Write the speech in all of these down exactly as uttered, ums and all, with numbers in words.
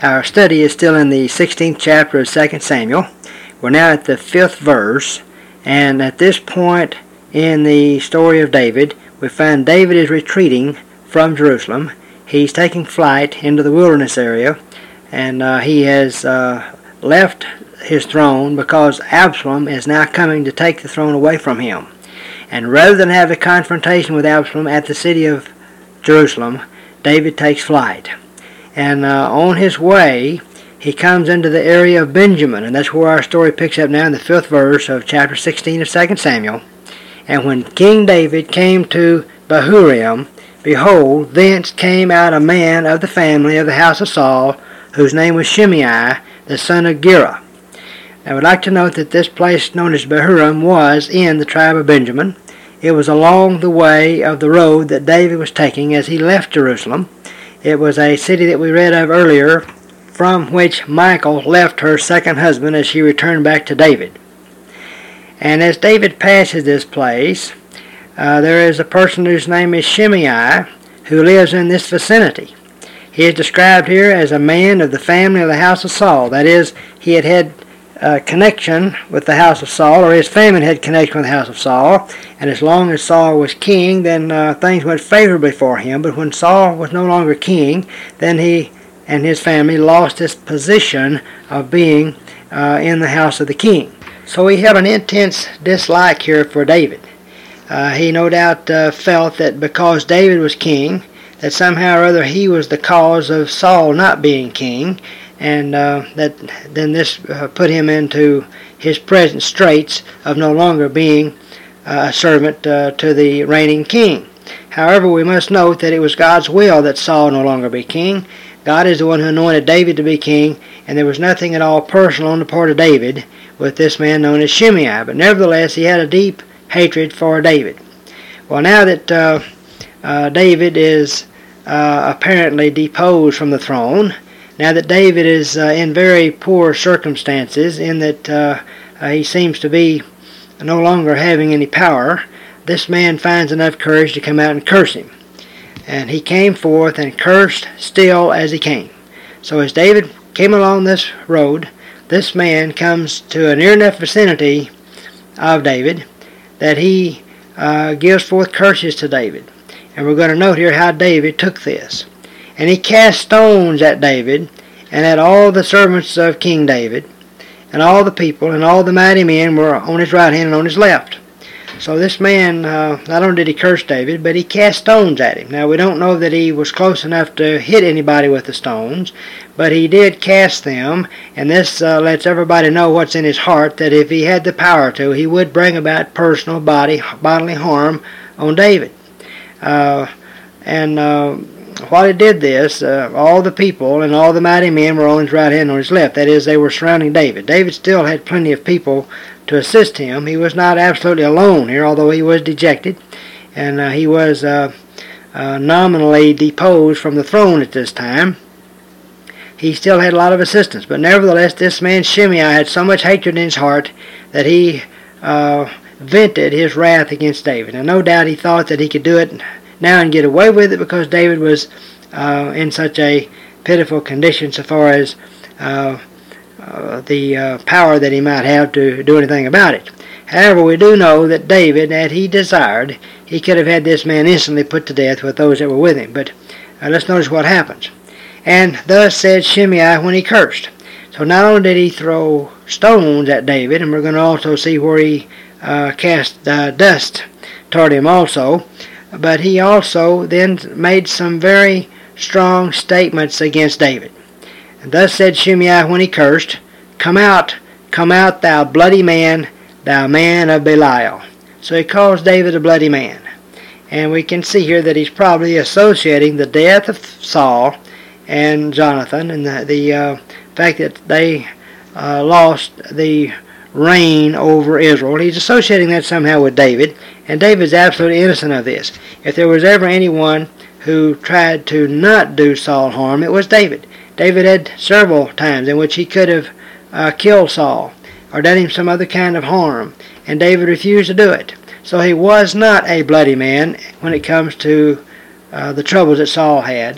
Our study is still in the sixteenth chapter of Second Samuel. We're now at the fifth verse, and at this point in the story of David, we find David is retreating from Jerusalem. He's taking flight into the wilderness area, and uh, he has uh, left his throne because Absalom is now coming to take the throne away from him. And rather than have a confrontation with Absalom at the city of Jerusalem, David takes flight. And uh, on his way, he comes into the area of Benjamin, and that's where our story picks up now in the fifth verse of chapter sixteen of Second Samuel. And when King David came to Bahurim, behold, thence came out a man of the family of the house of Saul, whose name was Shimei, the son of Gera. I would like to note that this place known as Bahurim was in the tribe of Benjamin. It was along the way of the road that David was taking as he left Jerusalem. It was a city that we read of earlier, from which Michal left her second husband as she returned back to David. And as David passes this place, uh, there is a person whose name is Shimei, who lives in this vicinity. He is described here as a man of the family of the house of Saul. That is, he had had Uh, connection with the house of Saul, or his family had connection with the house of Saul, and as long as Saul was king, then uh, things went favorably for him. But when Saul was no longer king, then he and his family lost his position of being uh, in the house of the king. So he had an intense dislike here for David. Uh, he no doubt uh, felt that because David was king, that somehow or other he was the cause of Saul not being king, and uh, that then this uh, put him into his present straits of no longer being uh, a servant uh, to the reigning king. However, we must note that it was God's will that Saul no longer be king. God is the one who anointed David to be king, and there was nothing at all personal on the part of David with this man known as Shimei. But nevertheless, he had a deep hatred for David. Well, now that uh, uh, David is uh, apparently deposed from the throne, now that David is uh, in very poor circumstances, in that uh, uh, he seems to be no longer having any power, this man finds enough courage to come out and curse him. And he came forth and cursed still as he came. So as David came along this road, this man comes to a near enough vicinity of David that he uh, gives forth curses to David. And we're going to note here how David took this. And he cast stones at David, and at all the servants of King David, and all the people, and all the mighty men were on his right hand and on his left. So this man, uh, not only did he curse David, but he cast stones at him. Now we don't know that he was close enough to hit anybody with the stones, but he did cast them, and this uh, lets everybody know what's in his heart, that if he had the power to, he would bring about personal body, bodily harm on David. Uh, and... Uh, While he did this, uh, all the people and all the mighty men were on his right hand and on his left. That is, they were surrounding David. David still had plenty of people to assist him. He was not absolutely alone here, although he was dejected. And uh, he was uh, uh, nominally deposed from the throne at this time. He still had a lot of assistance. But nevertheless, this man Shimei had so much hatred in his heart that he uh, vented his wrath against David. And no doubt he thought that he could do it now and get away with it because David was uh, in such a pitiful condition so far as uh, uh, the uh, power that he might have to do anything about it. However, we do know that David, had he desired, he could have had this man instantly put to death with those that were with him. But uh, let's notice what happens. And thus said Shimei when he cursed. So not only did he throw stones at David, and we're going to also see where he uh, cast uh, dust toward him also, but he also then made some very strong statements against David. And thus said Shimei when he cursed, Come out, come out, thou bloody man, thou man of Belial. So he calls David a bloody man. And we can see here that he's probably associating the death of Saul and Jonathan and the, the uh, fact that they uh, lost the reign over Israel. He's associating that somehow with David, and David's absolutely innocent of this. If there was ever anyone who tried to not do Saul harm, it was David. David had several times in which he could have uh, killed Saul or done him some other kind of harm, and David refused to do it. So he was not a bloody man when it comes to uh, the troubles that Saul had.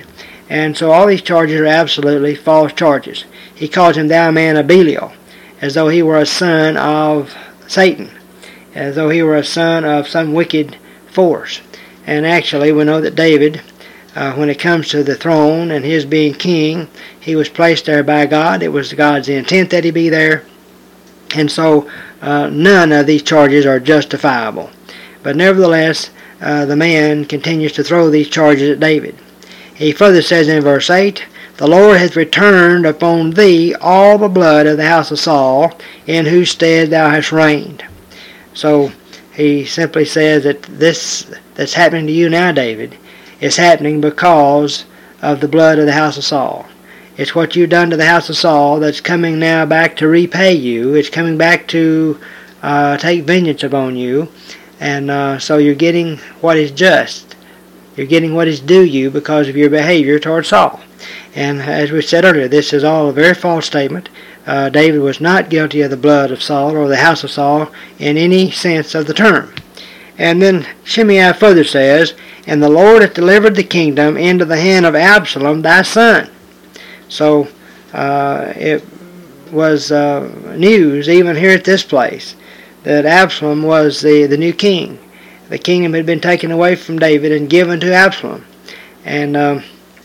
And so all these charges are absolutely false charges. He calls him thou man of Belial, as though he were a son of Satan, as though he were a son of some wicked force. And actually we know that David, uh, when it comes to the throne and his being king, he was placed there by God. It was God's intent that he be there. And so uh, none of these charges are justifiable. But nevertheless, uh, the man continues to throw these charges at David. He further says in verse eight, the Lord hath returned upon thee all the blood of the house of Saul, in whose stead thou hast reigned. So he simply says that this that's happening to you now, David, is happening because of the blood of the house of Saul. It's what you've done to the house of Saul that's coming now back to repay you. It's coming back to uh, take vengeance upon you. And uh, so you're getting what is just. You're getting what is due you because of your behavior toward Saul. And as we said earlier, this is all a very false statement. Uh, David was not guilty of the blood of Saul or the house of Saul in any sense of the term. And then Shimei further says, and the Lord hath delivered the kingdom into the hand of Absalom thy son. So uh, it was uh, news even here at this place that Absalom was the, the new king. The kingdom had been taken away from David and given to Absalom. And um,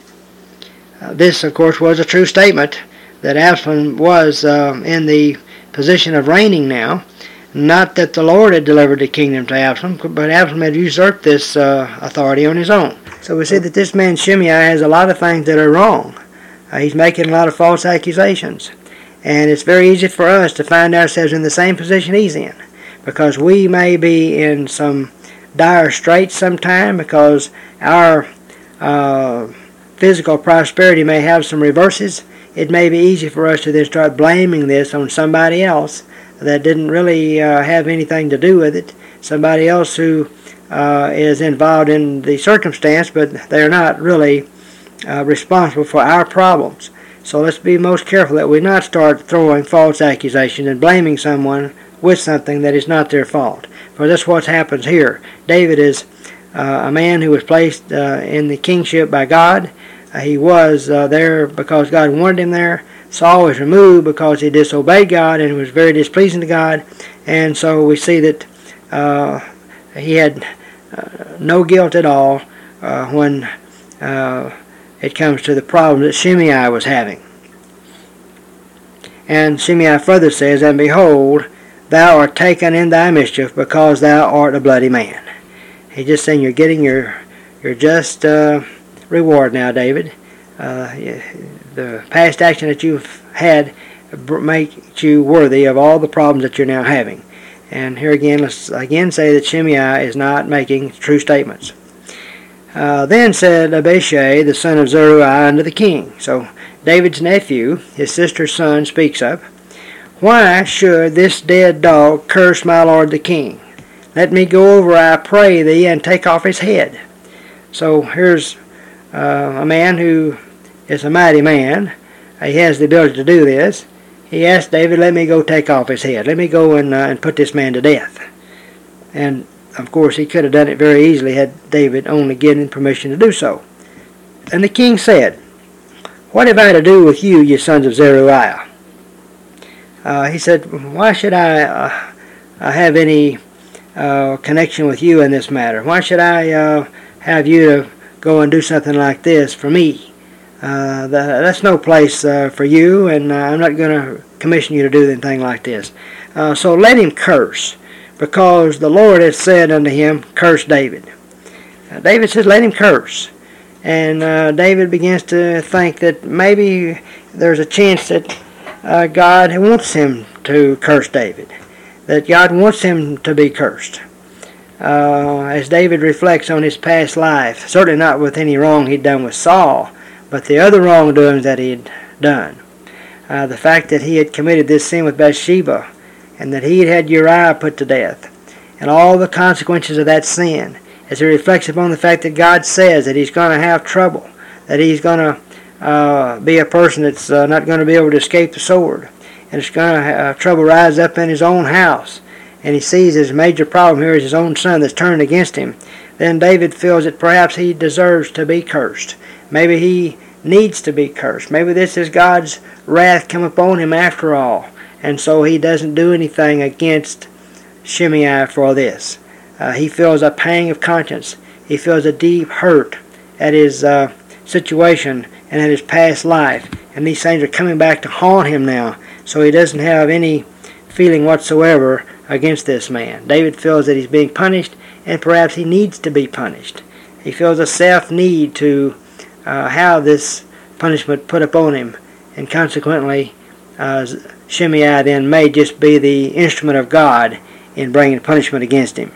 uh, this, of course, was a true statement that Absalom was uh, in the position of reigning now. Not that the Lord had delivered the kingdom to Absalom, but Absalom had usurped this uh, authority on his own. So we see that this man Shimei has a lot of things that are wrong. Uh, he's making a lot of false accusations. And it's very easy for us to find ourselves in the same position he's in, because we may be in some dire straits sometime, because our uh, physical prosperity may have some reverses. It may be easy for us to then start blaming this on somebody else that didn't really uh, have anything to do with it, somebody else who uh, is involved in the circumstance, but they're not really uh, responsible for our problems. So let's be most careful that we not start throwing false accusations and blaming someone with something that is not their fault. For that's what happens here. David is uh, a man who was placed uh, in the kingship by God. Uh, he was uh, there because God wanted him there. Saul was removed because he disobeyed God and was very displeasing to God. And so we see that uh, he had uh, no guilt at all uh, when uh, it comes to the problem that Shimei was having. And Shimei further says, and behold, thou art taken in thy mischief, because thou art a bloody man. He's just saying you're getting your your just uh, reward now, David. Uh, the past action that you've had makes you worthy of all the problems that you're now having. And here again, let's again say that Shimei is not making true statements. Uh, then said Abishai, the son of Zeruiah, unto the king. So David's nephew, his sister's son, speaks up. Why should this dead dog curse my lord the king? Let me go over, I pray thee, and take off his head. So here's uh, a man who is a mighty man. He has the ability to do this. He asked David, let me go take off his head. Let me go and, uh, and put this man to death. And of course he could have done it very easily had David only given permission to do so. And the king said, what have I to do with you, ye sons of Zeruiah? Uh, he said, why should I uh, have any uh, connection with you in this matter? Why should I uh, have you to go and do something like this for me? Uh, that's no place uh, for you, and uh, I'm not going to commission you to do anything like this. Uh, so let him curse, because the Lord has said unto him, curse David. Uh, David says, let him curse. And uh, David begins to think that maybe there's a chance that uh, God wants him to curse David, that God wants him to be cursed. Uh, as David reflects on his past life, certainly not with any wrong he'd done with Saul, but the other wrongdoings that he'd done. Uh, the fact that he had committed this sin with Bathsheba, and that he had had Uriah put to death, and all the consequences of that sin, as he reflects upon the fact that God says that he's going to have trouble, that he's going to uh, be a person that's uh, not going to be able to escape the sword, and it's going to have trouble rise up in his own house, and he sees his major problem here is his own son that's turned against him, then David feels that perhaps he deserves to be cursed. Maybe he needs to be cursed. Maybe this is God's wrath come upon him after all, and so he doesn't do anything against Shimei for this. Uh, he feels a pang of conscience. He feels a deep hurt at his uh, situation and at his past life, and these things are coming back to haunt him now, so he doesn't have any feeling whatsoever against this man. David feels that he's being punished, and perhaps he needs to be punished. He feels a self-need to uh, have this punishment put upon him, and consequently uh, Shimei then may just be the instrument of God in bringing punishment against him.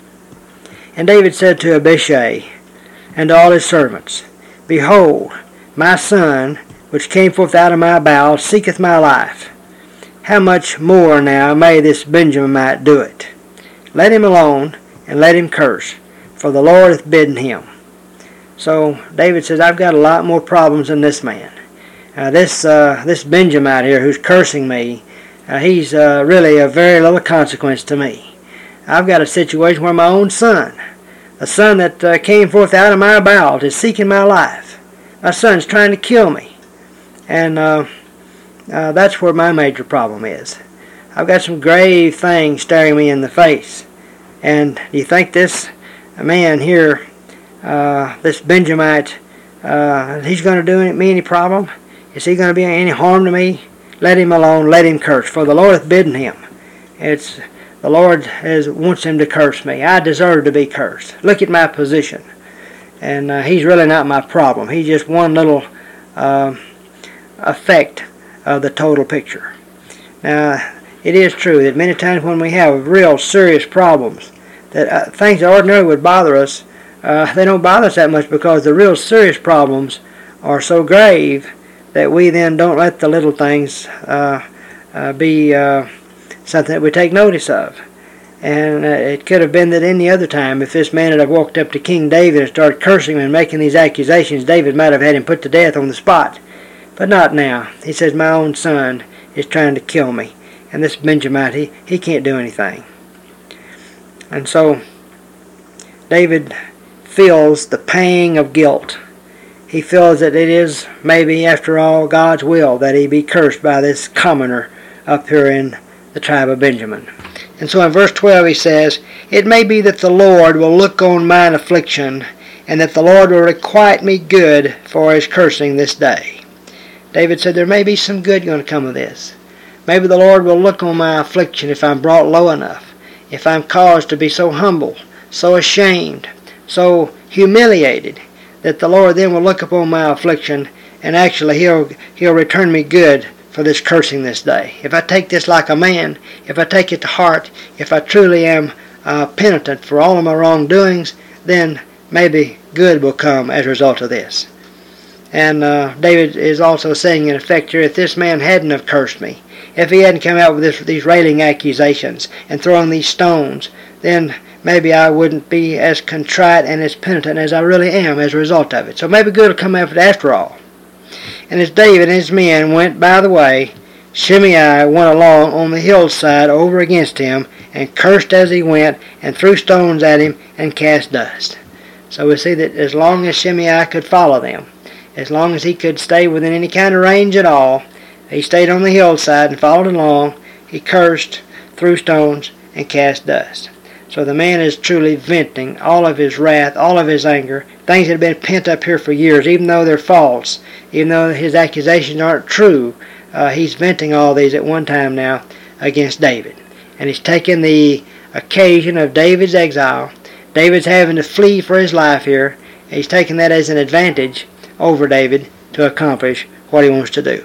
And David said to Abishai and to all his servants, Behold, my son, which came forth out of my bowels, seeketh my life. How much more now may this Benjamite do it? Let him alone, and let him curse, for the Lord hath bidden him. So David says, I've got a lot more problems than this man. Uh, this uh, this Benjamite here who's cursing me, uh, he's uh, really of very little consequence to me. I've got a situation where my own son, the son that uh, came forth out of my bowels, is seeking my life. My son's trying to kill me. And uh, uh, that's where my major problem is. I've got some grave things staring me in the face. And do you think this man here, uh, this Benjamite, uh, he's going to do me any problem? Is he going to be any harm to me? Let him alone, let him curse, for the Lord hath bidden him. It's the Lord has, wants him to curse me. I deserve to be cursed. Look at my position. And uh, he's really not my problem. He's just one little uh, effect of the total picture. Now, it is true that many times when we have real serious problems, that uh, things that ordinarily would bother us, uh, they don't bother us that much because the real serious problems are so grave that we then don't let the little things uh, uh, be uh, something that we take notice of. And uh, it could have been that any other time, if this man had walked up to King David and started cursing him and making these accusations, David might have had him put to death on the spot. But not now. He says, my own son is trying to kill me. And this Benjamite, he, he can't do anything. And so David feels the pang of guilt. He feels that it is maybe, after all, God's will that he be cursed by this commoner up here in the tribe of Benjamin. And so in verse twelve he says, It may be that the Lord will look on mine affliction, and that the Lord will requite me good for his cursing this day. David said there may be some good going to come of this. Maybe the Lord will look on my affliction if I'm brought low enough, if I'm caused to be so humble, so ashamed, so humiliated, that the Lord then will look upon my affliction, and actually he'll, he'll return me good for this cursing this day. If I take this like a man, if I take it to heart, if I truly am uh, penitent for all of my wrongdoings, then maybe good will come as a result of this. And uh, David is also saying in effect here, if this man hadn't have cursed me, if he hadn't come out with this, these railing accusations and thrown these stones, then maybe I wouldn't be as contrite and as penitent as I really am as a result of it. So maybe good will come out of it after all. And as David and his men went by the way, Shimei went along on the hillside over against him, and cursed as he went, and threw stones at him, and cast dust. So we see that as long as Shimei could follow them, as long as he could stay within any kind of range at all, he stayed on the hillside and followed along. He cursed, threw stones, and cast dust. So the man is truly venting all of his wrath, all of his anger, things that have been pent up here for years, even though they're false, even though his accusations aren't true. Uh, he's venting all these at one time now against David. And he's taken the occasion of David's exile. David's having to flee for his life here. And he's taken that as an advantage over David to accomplish what he wants to do.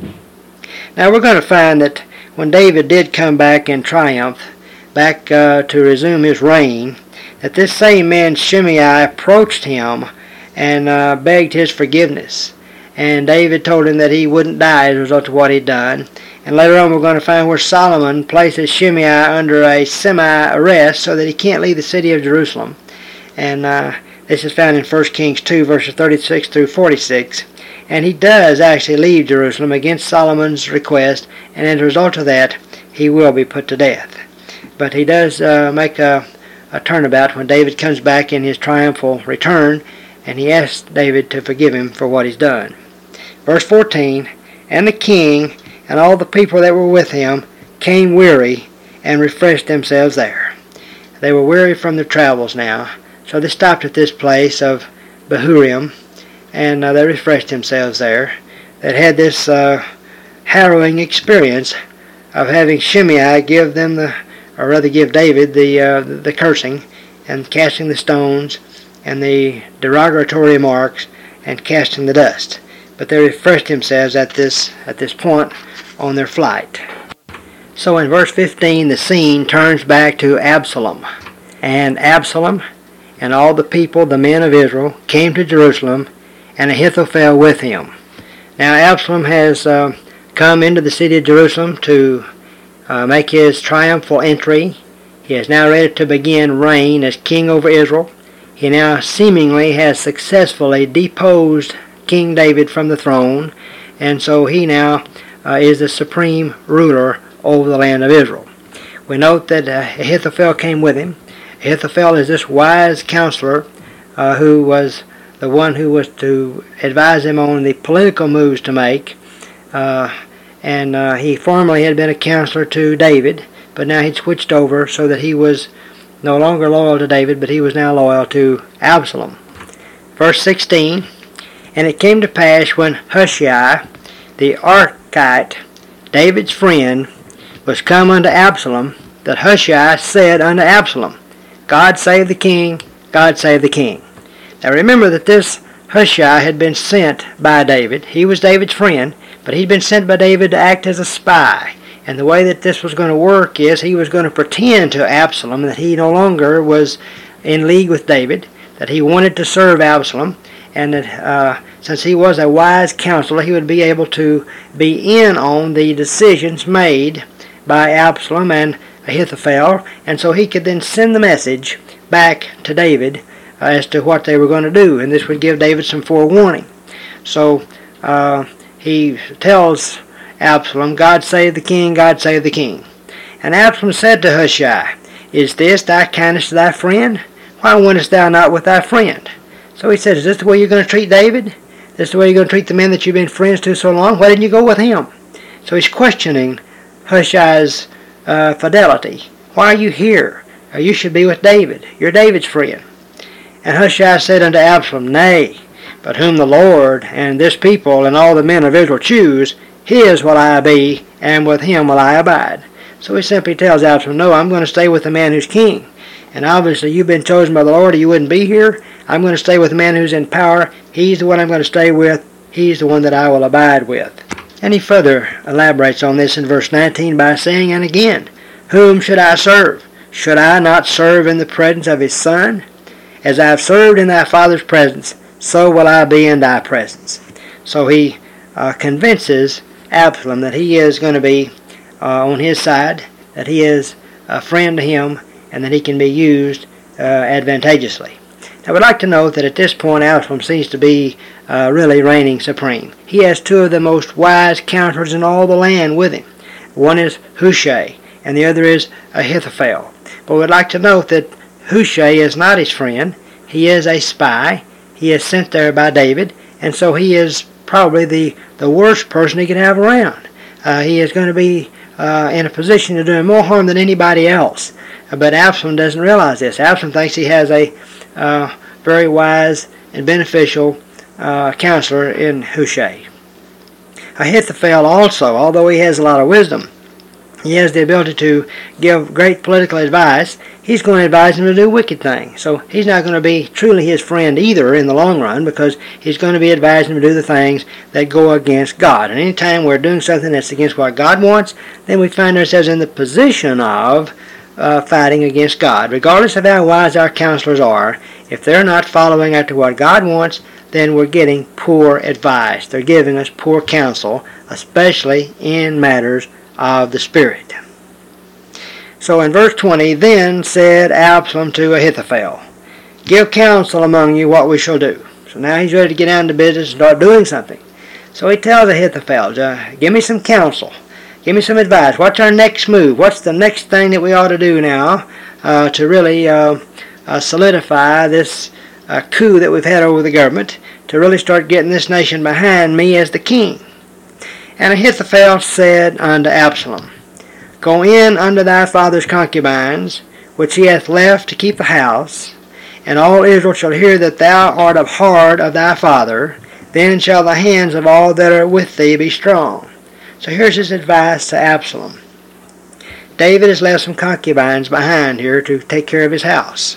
Now we're going to find that when David did come back in triumph, back uh, to resume his reign, that this same man Shimei approached him and uh, begged his forgiveness. And David told him that he wouldn't die as a result of what he'd done. And later on we're going to find where Solomon places Shimei under a semi-arrest so that he can't leave the city of Jerusalem. And uh, this is found in First Kings two, verses thirty-six through forty-six. And he does actually leave Jerusalem against Solomon's request, and as a result of that, he will be put to death. But he does uh, make a, a turnabout when David comes back in his triumphal return, and he asked David to forgive him for what he's done. Verse fourteen, and the king and all the people that were with him came weary and refreshed themselves there. They were weary from their travels now, so they stopped at this place of Bahurim, and uh, they refreshed themselves there. They had this uh, harrowing experience of having Shimei give them the, or rather give David the uh, the cursing and casting the stones and the derogatory remarks and casting the dust. But they refreshed themselves at this at this point on their flight. So in verse fifteen, the scene turns back to Absalom. And Absalom and all the people, the men of Israel, came to Jerusalem, and Ahithophel with him. Now Absalom has uh, come into the city of Jerusalem to uh, make his triumphal entry. He is now ready to begin reign as king over Israel. He now seemingly has successfully deposed King David from the throne, and so he now uh, is the supreme ruler over the land of Israel. We note that uh, Ahithophel came with him. Ahithophel is this wise counselor uh, who was the one who was to advise him on the political moves to make. Uh, and uh, he formerly had been a counselor to David, but now he'd switched over so that he was no longer loyal to David, but he was now loyal to Absalom. Verse sixteen, and it came to pass when Hushai, the Archite, David's friend, was come unto Absalom, that Hushai said unto Absalom, God save the king, God save the king. Now remember that this Hushai had been sent by David. He was David's friend, but he'd been sent by David to act as a spy. And the way that this was going to work is he was going to pretend to Absalom that he no longer was in league with David, that he wanted to serve Absalom, and that uh, since he was a wise counselor, he would be able to be in on the decisions made by Absalom and Ahithophel, and so he could then send the message back to David uh, as to what they were going to do, and this would give David some forewarning. So uh, he tells Absalom, God save the king, God save the king. And Absalom said to Hushai, Is this thy kindness to thy friend? Why wentest thou not with thy friend? So he said, Is this the way you're going to treat David? Is this the way you're going to treat the men that you've been friends to so long? Why didn't you go with him? So he's questioning Hushai's uh, fidelity. Why are you here? Uh, you should be with David. You're David's friend. And Hushai said unto Absalom, Nay, but whom the Lord and this people and all the men of Israel choose, his will I be, and with him will I abide. So he simply tells Absalom, no, I'm going to stay with the man who's king. And obviously you've been chosen by the Lord or you wouldn't be here. I'm going to stay with the man who's in power. He's the one I'm going to stay with. He's the one that I will abide with. And he further elaborates on this in verse nineteen by saying, And again, whom should I serve? Should I not serve in the presence of his son? As I have served in thy father's presence, so will I be in thy presence. So he uh, convinces Absalom that he is going to be uh, on his side, that he is a friend to him, and that he can be used uh, advantageously. Now we'd like to note that at this point Absalom seems to be uh, really reigning supreme. He has two of the most wise counselors in all the land with him. One is Hushai, and the other is Ahithophel. But we'd like to note that Hushai is not his friend. He is a spy. He is sent there by David, and so he is probably the, the worst person he could have around. Uh, he is going to be uh, in a position to do him more harm than anybody else. Uh, but Absalom doesn't realize this. Absalom thinks he has a uh, very wise and beneficial uh, counselor in Hushai. Ahithophel also, although he has a lot of wisdom, he has the ability to give great political advice. He's going to advise him to do wicked things. So he's not going to be truly his friend either in the long run, because he's going to be advising him to do the things that go against God. And any time we're doing something that's against what God wants, then we find ourselves in the position of uh, fighting against God. Regardless of how wise our counselors are, if they're not following after what God wants, then we're getting poor advice. They're giving us poor counsel, especially in matters of the Spirit. So in verse twenty, Then said Absalom to Ahithophel, Give counsel among you what we shall do. So now he's ready to get down to business and start doing something. So he tells Ahithophel, uh, Give me some counsel. Give me some advice. What's our next move? What's the next thing that we ought to do now uh, to really uh, uh, solidify this uh, coup that we've had over the government to really start getting this nation behind me as the king. And Ahithophel said unto Absalom, Go in unto thy father's concubines, which he hath left to keep the house, and all Israel shall hear that thou art abhorred of thy father. Then shall the hands of all that are with thee be strong. So here's his advice to Absalom. David has left some concubines behind here to take care of his house.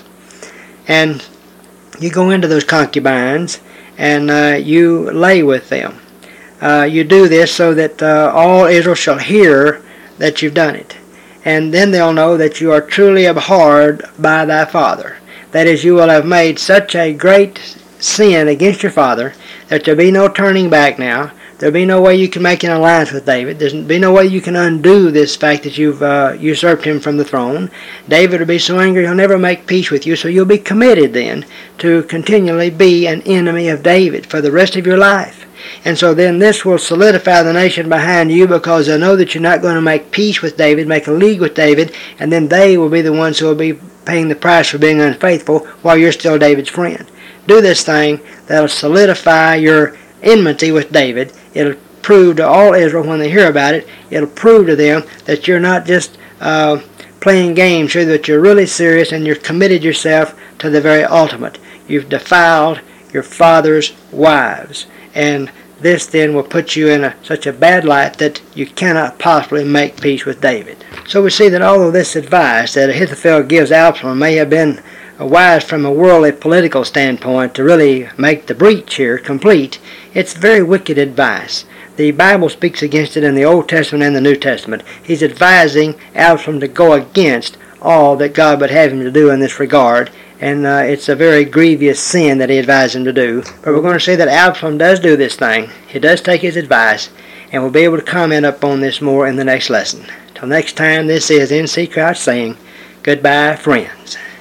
And you go into those concubines and uh, you lay with them. Uh, you do this so that uh, all Israel shall hear that you've done it. And then they'll know that you are truly abhorred by thy father. That is, you will have made such a great sin against your father that there'll be no turning back now. There'll be no way you can make an alliance with David. There'll be no way you can undo this fact that you've uh, usurped him from the throne. David will be so angry he'll never make peace with you, so you'll be committed then to continually be an enemy of David for the rest of your life. And so then this will solidify the nation behind you, because they'll know that you're not going to make peace with David, make a league with David, and then they will be the ones who will be paying the price for being unfaithful while you're still David's friend. Do this thing that'll solidify your enmity with David. It'll prove to all Israel when they hear about it, it'll prove to them that you're not just uh, playing games here, that you're really serious and you're committed yourself to the very ultimate. You've defiled your father's wives. And this then will put you in a, such a bad light that you cannot possibly make peace with David. So we see that although this advice that Ahithophel gives Absalom may have been wise from a worldly political standpoint to really make the breach here complete, it's very wicked advice. The Bible speaks against it in the Old Testament and the New Testament. He's advising Absalom to go against all that God would have him to do in this regard. And uh, it's a very grievous sin that he advised him to do. But we're going to see that Absalom does do this thing. He does take his advice. And we'll be able to comment upon this more in the next lesson. Till next time, this is N C Crouch saying goodbye, friends.